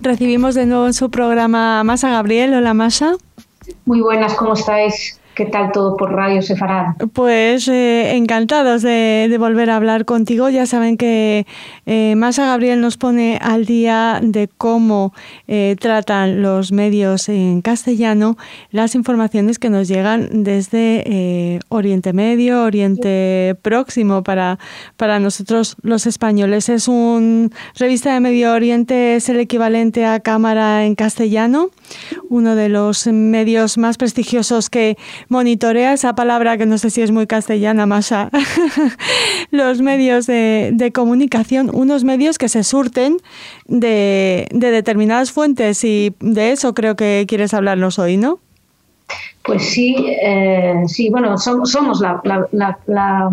Recibimos de nuevo en su programa a Masha Gabriel. Hola, Masha. Muy buenas, ¿cómo estáis? ¿Qué tal todo por Radio Sefarad? Pues encantados de volver a hablar contigo. Ya saben que Masha Gabriel nos pone al día de cómo tratan los medios en castellano las informaciones que nos llegan desde Oriente Medio, Oriente Próximo para nosotros los españoles. Es una revista de Medio Oriente, es el equivalente a Cámara en castellano, uno de los medios más prestigiosos que monitorea, esa palabra que no sé si es muy castellana, Masha, los medios de comunicación, unos medios que se surten de determinadas fuentes, y de eso creo que quieres hablarnos hoy, ¿no? Pues sí, bueno, somos la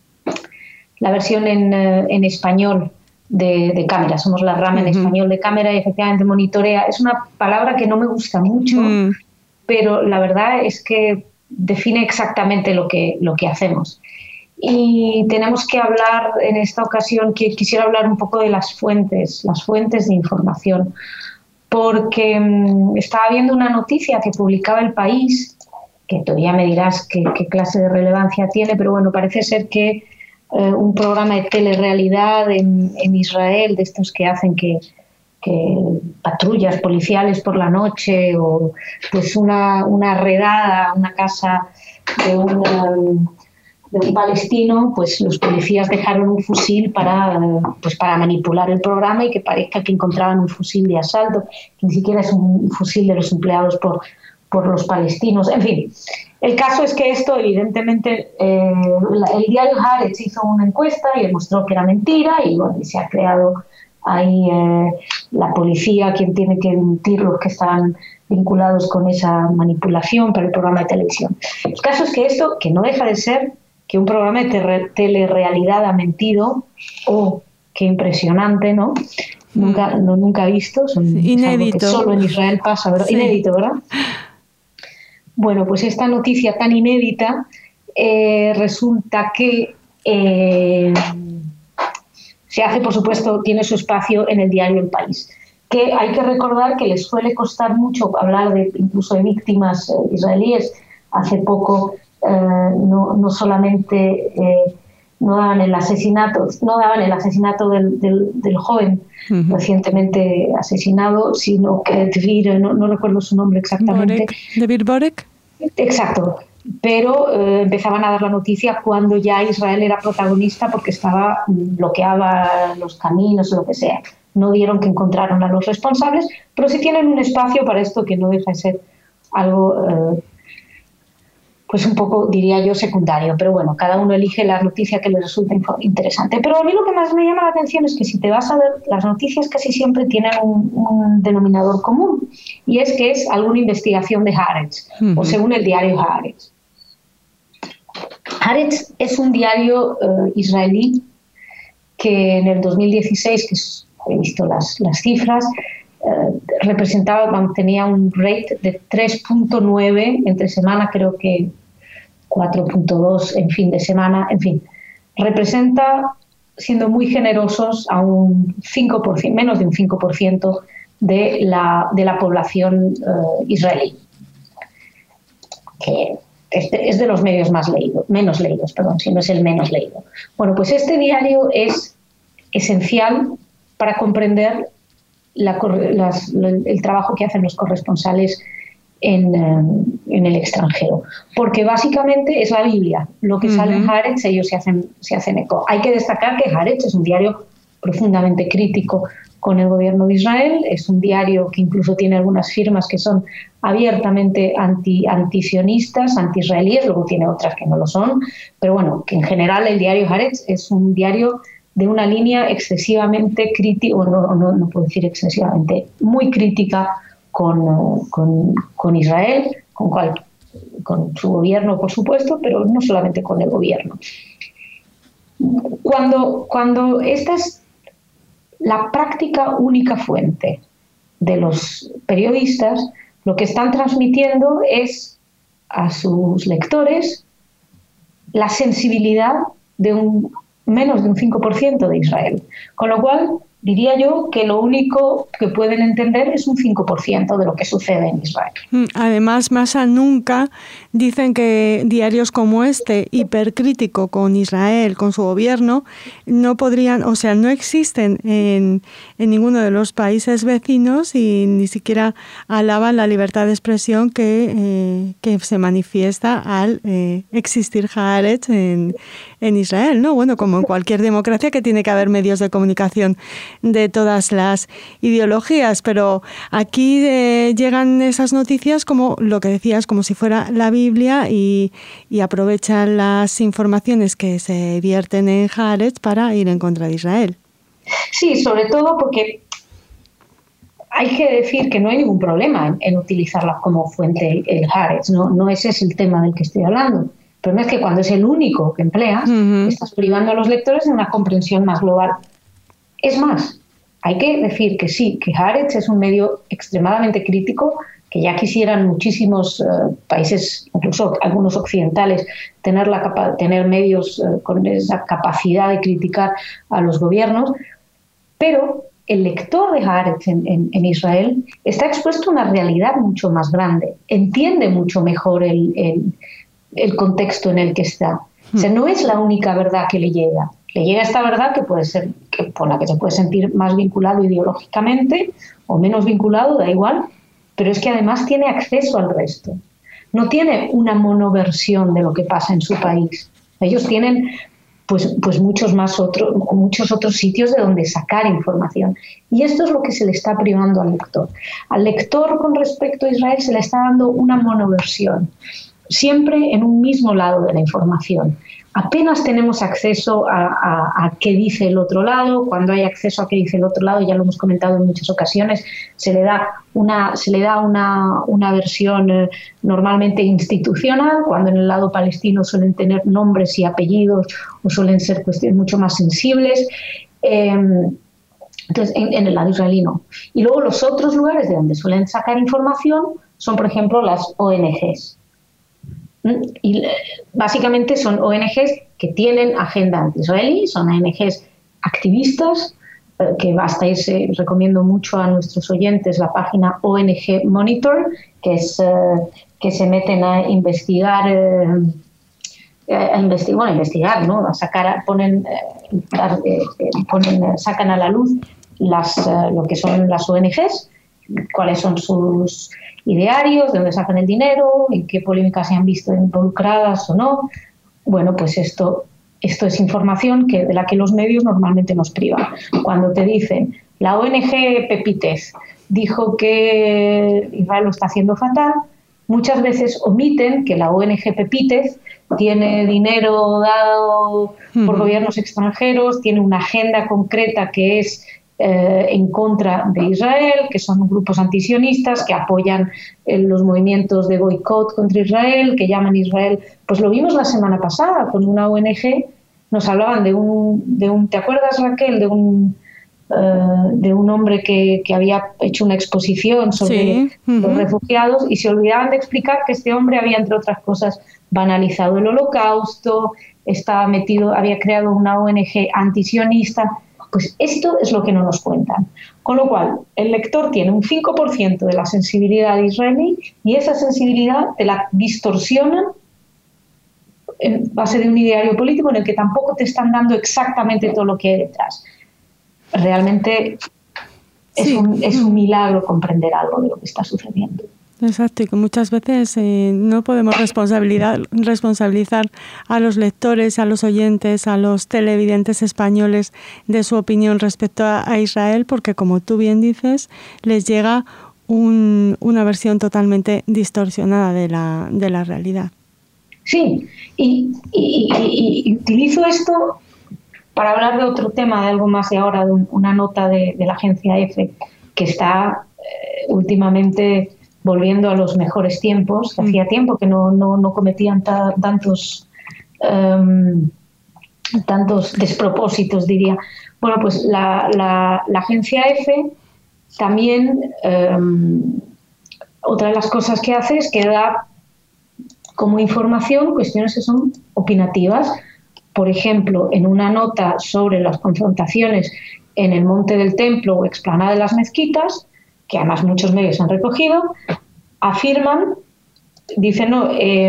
versión en español de Cámara, somos la rama en español de Cámara y efectivamente monitorea. Es una palabra que no me gusta mucho, pero la verdad es que define exactamente lo que hacemos. Y tenemos que hablar en esta ocasión, quisiera hablar un poco de las fuentes de información, porque estaba viendo una noticia que publicaba El País, que todavía me dirás qué clase de relevancia tiene, pero bueno, parece ser que un programa de telerrealidad en Israel, de estos que hacen que patrullas policiales por la noche, o pues una redada a una casa de un palestino, pues los policías dejaron un fusil para manipular el programa y que parezca que encontraban un fusil de asalto, que ni siquiera es un fusil de los empleados por los palestinos. En fin, el caso es que esto, evidentemente, el diario Haaretz hizo una encuesta y demostró que era mentira, y bueno, se ha creado ahí la policía, quien tiene que emitir los que estaban vinculados con esa manipulación para el programa de televisión. El caso es que esto, que no deja de ser que un programa de telerrealidad ha mentido, qué impresionante, ¿no? Nunca he visto, inédito. Es algo que solo en Israel pasa, ¿verdad? Sí. Inédito, ¿verdad? Bueno, pues esta noticia tan inédita resulta que se hace, por supuesto, tiene su espacio en el diario El País, que hay que recordar que les suele costar mucho hablar incluso de víctimas israelíes. Hace poco no solamente no daban el asesinato del joven recientemente asesinado, sino que Dvir, no recuerdo su nombre exactamente. Dvir Borek. Exacto. Pero empezaban a dar la noticia cuando ya Israel era protagonista, porque bloqueaba los caminos o lo que sea. No dieron que encontraron a los responsables, pero sí tienen un espacio para esto que no deja de ser algo, pues un poco, diría yo, secundario. Pero bueno, cada uno elige la noticia que le resulta interesante. Pero a mí lo que más me llama la atención es que si te vas a ver, las noticias casi siempre tienen un denominador común, y es que es alguna investigación de Haaretz, o según el diario Haaretz. Haaretz es un diario israelí que en el 2016, que he visto las cifras, tenía un rate de 3.9 entre semana, creo que 4.2 en fin de semana, en fin. Representa, siendo muy generosos, a un 5%, menos de un 5% de la población israelí, que es de los medios menos leídos, si no es el menos leído. Bueno, pues este diario es esencial para comprender el trabajo que hacen los corresponsales en el extranjero, porque básicamente es la Biblia. Lo que sale en Haaretz, ellos se hacen eco. Hay que destacar que Haaretz es un diario profundamente crítico con el gobierno de Israel, es un diario que incluso tiene algunas firmas que son abiertamente antisionistas, anti-israelíes, luego tiene otras que no lo son, pero bueno, que en general el diario Haaretz es un diario de una línea excesivamente crítica, o no puedo decir excesivamente, muy crítica con Israel, con su gobierno, por supuesto, pero no solamente con el gobierno. Cuando esta es la práctica única fuente de los periodistas, lo que están transmitiendo es a sus lectores la sensibilidad de menos de un 5% de Israel. Con lo cual, diría yo que lo único que pueden entender es un 5% de lo que sucede en Israel. Además, más a nunca dicen que diarios como este, hipercrítico con Israel, con su gobierno, no podrían, o sea, no existen en ninguno de los países vecinos y ni siquiera alaban la libertad de expresión que se manifiesta al existir Haaretz en Israel, ¿no? Bueno, como en cualquier democracia que tiene que haber medios de comunicación de todas las ideologías, pero aquí llegan esas noticias como lo que decías, como si fuera la Biblia y aprovechan las informaciones que se vierten en Haaretz para ir en contra de Israel. Sí, sobre todo porque hay que decir que no hay ningún problema en utilizarla como fuente el Haaretz, no ese es el tema del que estoy hablando. El problema es que cuando es el único que empleas, estás privando a los lectores de una comprensión más global. Es más, hay que decir que sí, que Haaretz es un medio extremadamente crítico, que ya quisieran muchísimos países, incluso algunos occidentales, tener medios con esa capacidad de criticar a los gobiernos, pero el lector de Haaretz en Israel está expuesto a una realidad mucho más grande, entiende mucho mejor el contexto en el que está. O sea, no es la única verdad que le llega esta verdad que puede ser, con la que se puede sentir más vinculado ideológicamente o menos vinculado, da igual, pero es que además tiene acceso al resto. No tiene una monoversión de lo que pasa en su país. Ellos tienen pues muchos otros sitios de donde sacar información. Y esto es lo que se le está privando al lector. Al lector con respecto a Israel se le está dando una monoversión, siempre en un mismo lado de la información. Apenas tenemos acceso a qué dice el otro lado. Cuando hay acceso a qué dice el otro lado, ya lo hemos comentado en muchas ocasiones, se le da una versión normalmente institucional, cuando en el lado palestino suelen tener nombres y apellidos o suelen ser cuestiones mucho más sensibles. Entonces, en el lado israelí no. Y luego los otros lugares de donde suelen sacar información son, por ejemplo, las ONGs. Y básicamente son ONGs que tienen agenda anti-israelí, son ONGs activistas, que basta irse, recomiendo mucho a nuestros oyentes la página ONG Monitor, que se meten a investigar, ¿no? Sacan a la luz lo que son las ONGs, cuáles son sus idearios, de dónde sacan el dinero, en qué polémicas se han visto involucradas o no. Bueno, pues esto es información de la que los medios normalmente nos privan. Cuando te dicen, la ONG Pepitez dijo que Israel lo está haciendo fatal, muchas veces omiten que la ONG Pepitez tiene dinero dado por gobiernos extranjeros, tiene una agenda concreta que es en contra de Israel, que son grupos antisionistas, que apoyan los movimientos de boicot contra Israel, que llaman a Israel. Pues lo vimos la semana pasada con una ONG, nos hablaban de un ¿te acuerdas, Raquel? De un hombre que había hecho una exposición sobre los refugiados y se olvidaban de explicar que este hombre había, entre otras cosas, banalizado el Holocausto, había creado una ONG antisionista. Pues esto es lo que no nos cuentan. Con lo cual, el lector tiene un 5% de la sensibilidad israelí y esa sensibilidad te la distorsionan en base de un ideario político en el que tampoco te están dando exactamente todo lo que hay detrás. Realmente es un milagro comprender algo de lo que está sucediendo. Exacto, y que muchas veces no podemos responsabilizar a los lectores, a los oyentes, a los televidentes españoles de su opinión respecto a Israel, porque como tú bien dices, les llega una versión totalmente distorsionada de la realidad. Sí, y utilizo esto para hablar de otro tema, de algo más de ahora, de una nota de la agencia EFE, que está últimamente volviendo a los mejores tiempos. Hacía tiempo que no cometían tantos despropósitos, diría. Bueno, pues la agencia EFE también, otra de las cosas que hace es que da como información cuestiones que son opinativas. por ejemplo, en una nota sobre las confrontaciones en el Monte del Templo o explanada de las mezquitas, que además muchos medios han recogido, afirman, dicen, no,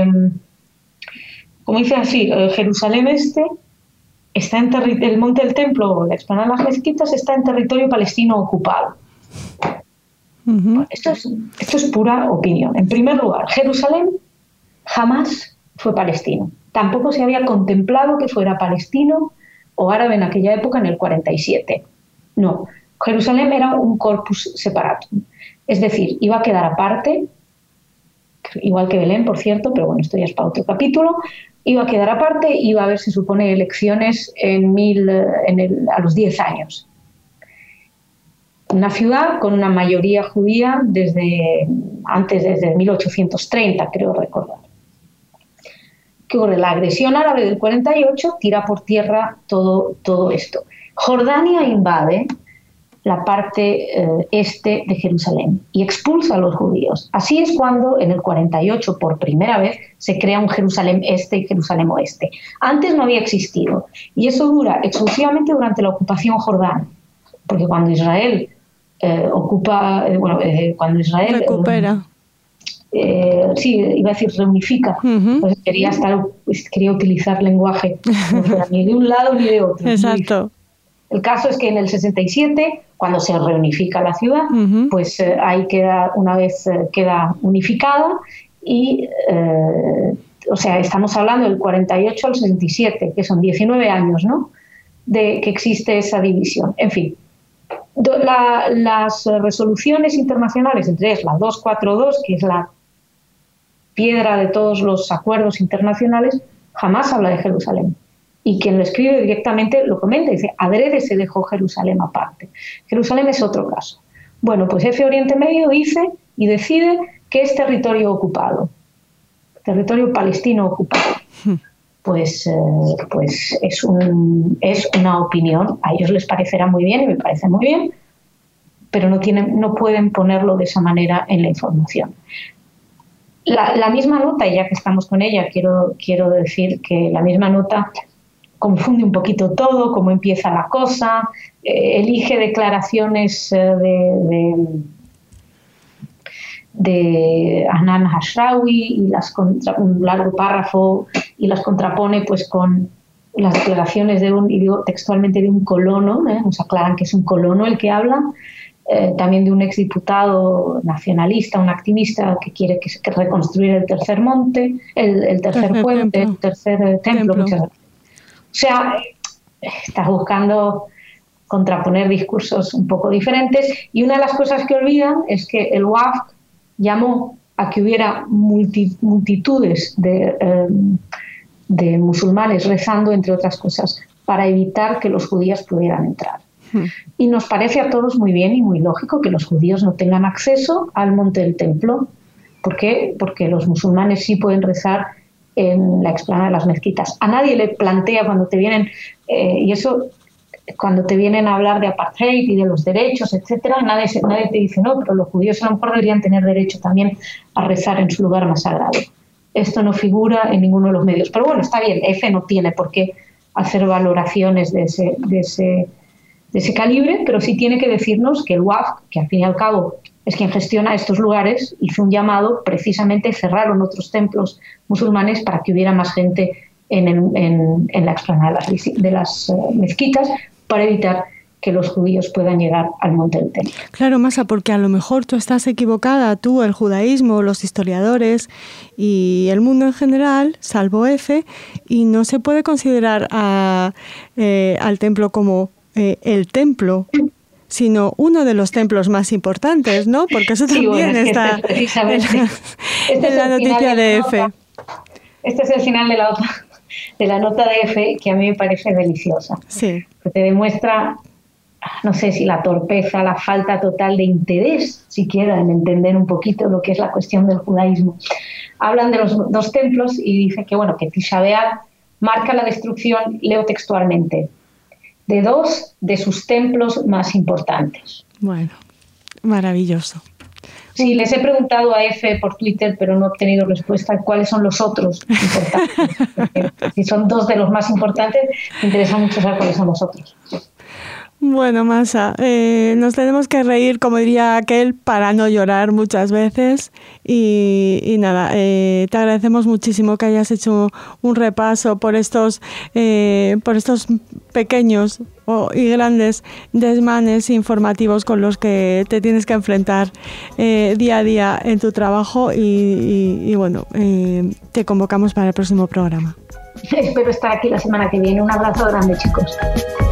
como dicen así, Jerusalén Este está en el Monte del Templo o la explanada de las mezquitas está en territorio palestino ocupado. Bueno, esto es pura opinión. En primer lugar, Jerusalén jamás fue palestino. Tampoco se había contemplado que fuera palestino o árabe en aquella época, en el 47. No, Jerusalén era un corpus separatum. Es decir, iba a quedar aparte, igual que Belén, por cierto, pero bueno, esto ya es para otro capítulo. Iba a quedar aparte, iba a haber, se supone, elecciones a los 10 años. Una ciudad con una mayoría judía desde 1830, creo recordar. ¿Qué ocurre? La agresión árabe del 48 tira por tierra todo esto. Jordania invade la parte este de Jerusalén y expulsa a los judíos. Así es cuando en el 48 por primera vez se crea un Jerusalén Este y Jerusalén Oeste. Antes no había existido y eso dura exclusivamente durante la ocupación jordana, porque cuando Israel cuando Israel recupera. Sí, iba a decir reunifica, pues quería utilizar lenguaje no fuera ni de un lado ni de otro. Exacto. El caso es que en el 67, cuando se reunifica la ciudad, pues ahí queda, una vez queda unificada y, o sea, estamos hablando del 48 al 67, que son 19 años, ¿no?, de que existe esa división. En fin, las resoluciones internacionales, entre ellas la 242, que es la piedra de todos los acuerdos internacionales, jamás habla de Jerusalén. Y quien lo escribe directamente lo comenta, dice, adrede se dejó Jerusalén aparte. Jerusalén es otro caso. Bueno, pues F Oriente Medio dice y decide que es territorio ocupado, territorio palestino ocupado. Pues es una opinión, a ellos les parecerá muy bien y me parece muy bien, pero no pueden ponerlo de esa manera en la información. La misma nota, y ya que estamos con ella, quiero decir que la misma nota confunde un poquito todo, cómo empieza la cosa, elige declaraciones de Hanan Hashrawi y un largo párrafo y las contrapone pues con las declaraciones y digo textualmente de un colono, nos aclaran que es un colono el que habla, también de un exdiputado nacionalista, un activista que quiere que reconstruir el tercer monte, el tercer puente, el tercer templo. Muchas gracias. O sea, está buscando contraponer discursos un poco diferentes y una de las cosas que olvidan es que el Waqf llamó a que hubiera multitudes de musulmanes rezando, entre otras cosas, para evitar que los judíos pudieran entrar. Y nos parece a todos muy bien y muy lógico que los judíos no tengan acceso al monte del templo. ¿Por qué? Porque los musulmanes sí pueden rezar en la explanada de las mezquitas. A nadie le plantea cuando te vienen, cuando te vienen a hablar de apartheid y de los derechos, etcétera, nadie te dice, no, pero los judíos a lo mejor deberían tener derecho también a rezar en su lugar más sagrado. Esto no figura en ninguno de los medios. Pero bueno, está bien, EFE no tiene por qué hacer valoraciones de ese calibre, pero sí tiene que decirnos que el Waqf, que al fin y al cabo es quien gestiona estos lugares, hizo un llamado, precisamente cerraron otros templos musulmanes para que hubiera más gente en la explanada de las mezquitas, para evitar que los judíos puedan llegar al monte del templo. Claro, Masa, porque a lo mejor tú estás equivocada, tú, el judaísmo, los historiadores y el mundo en general, salvo F, y no se puede considerar al templo como el templo, sino uno de los templos más importantes, ¿no? Porque eso también está en la noticia de F. Este es el final de la nota de F, que a mí me parece deliciosa. Sí. Que te demuestra, no sé si la torpeza, la falta total de interés, siquiera, en entender un poquito lo que es la cuestión del judaísmo. Hablan de los dos templos y dice que, bueno, que Tisha B'Av marca la destrucción, leo textualmente, de dos de sus templos más importantes. Bueno, maravilloso. Sí, les he preguntado a Efe por Twitter, pero no he obtenido respuesta. ¿Cuáles son los otros importantes? Si son 2 de los más importantes, me interesa mucho saber cuáles son los otros. Bueno, Masha, nos tenemos que reír, como diría aquel, para no llorar muchas veces. Y nada, te agradecemos muchísimo que hayas hecho un repaso por estos pequeños y grandes desmanes informativos con los que te tienes que enfrentar día a día en tu trabajo. Y bueno, te convocamos para el próximo programa. Espero estar aquí la semana que viene. Un abrazo grande, chicos.